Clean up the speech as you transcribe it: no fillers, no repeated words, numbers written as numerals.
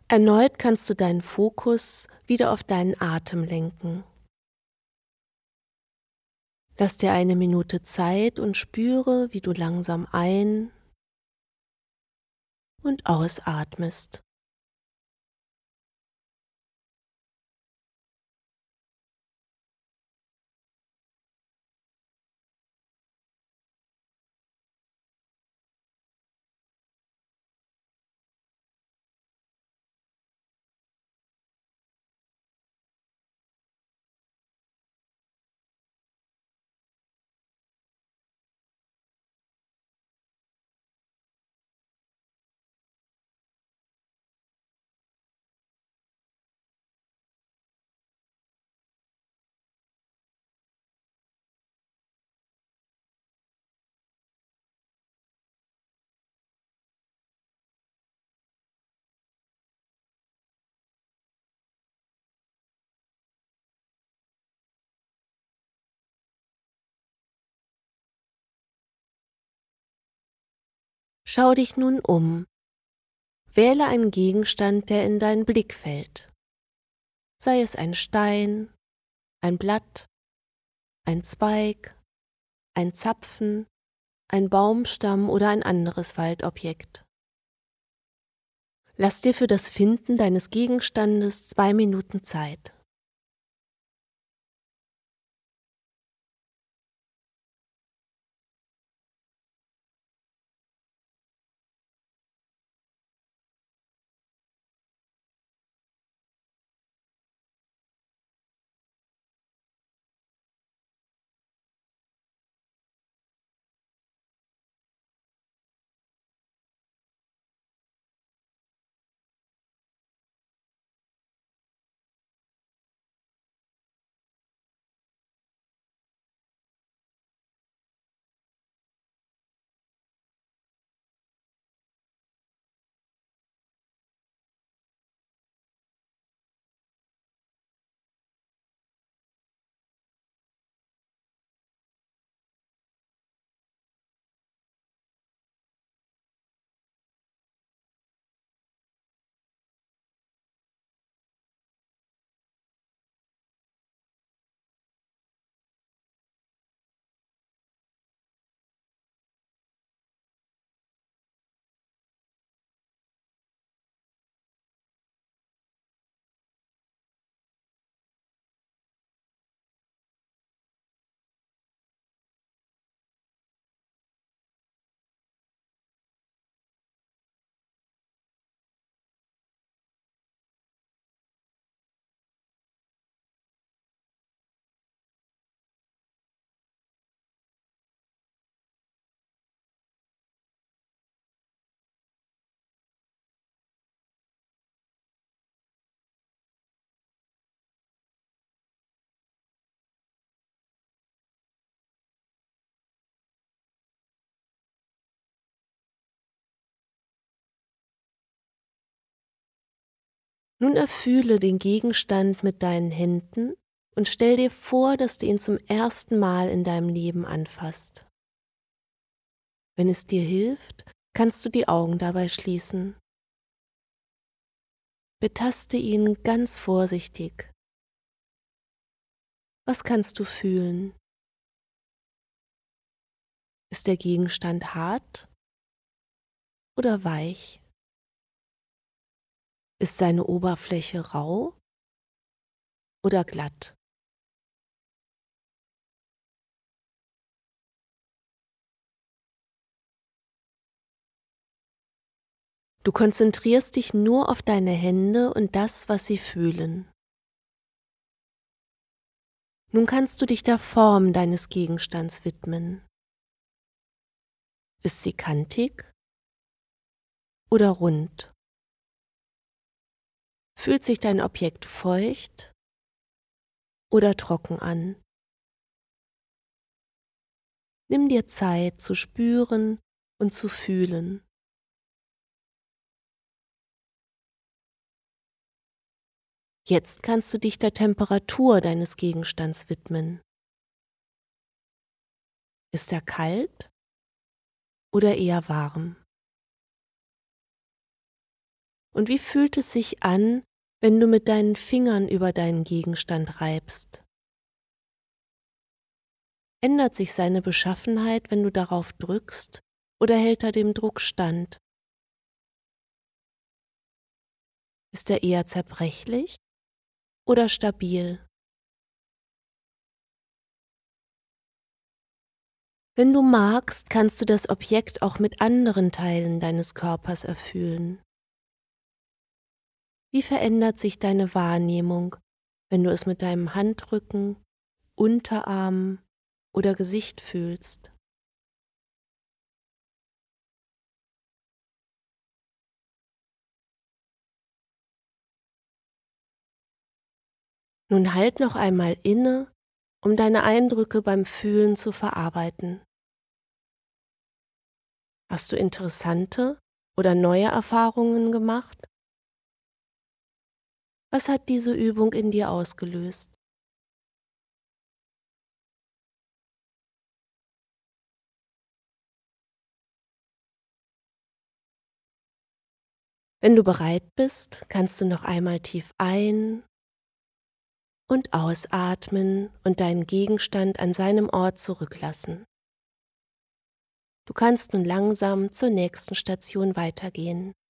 Erneut kannst du deinen Fokus wieder auf deinen Atem lenken. Lass dir eine Minute Zeit und spüre, wie du langsam ein- und ausatmest. Schau dich nun um. Wähle einen Gegenstand, der in deinen Blick fällt. Sei es ein Stein, ein Blatt, ein Zweig, ein Zapfen, ein Baumstamm oder ein anderes Waldobjekt. Lass dir für das Finden deines Gegenstandes 2 Minuten Zeit. Nun erfühle den Gegenstand mit deinen Händen und stell dir vor, dass du ihn zum ersten Mal in deinem Leben anfasst. Wenn es dir hilft, kannst du die Augen dabei schließen. Betaste ihn ganz vorsichtig. Was kannst du fühlen? Ist der Gegenstand hart oder weich? Ist seine Oberfläche rau oder glatt? Du konzentrierst dich nur auf deine Hände und das, was sie fühlen. Nun kannst du dich der Form deines Gegenstands widmen. Ist sie kantig oder rund? Fühlt sich dein Objekt feucht oder trocken an? Nimm dir Zeit zu spüren und zu fühlen. Jetzt kannst du dich der Temperatur deines Gegenstands widmen. Ist er kalt oder eher warm? Und wie fühlt es sich an, wenn du mit deinen Fingern über deinen Gegenstand reibst? Ändert sich seine Beschaffenheit, wenn du darauf drückst, oder hält er dem Druck stand? Ist er eher zerbrechlich oder stabil? Wenn du magst, kannst du das Objekt auch mit anderen Teilen deines Körpers erfühlen. Wie verändert sich deine Wahrnehmung, wenn du es mit deinem Handrücken, Unterarm oder Gesicht fühlst? Nun halt noch einmal inne, um deine Eindrücke beim Fühlen zu verarbeiten. Hast du interessante oder neue Erfahrungen gemacht? Was hat diese Übung in dir ausgelöst? Wenn du bereit bist, kannst du noch einmal tief ein- und ausatmen und deinen Gegenstand an seinem Ort zurücklassen. Du kannst nun langsam zur nächsten Station weitergehen.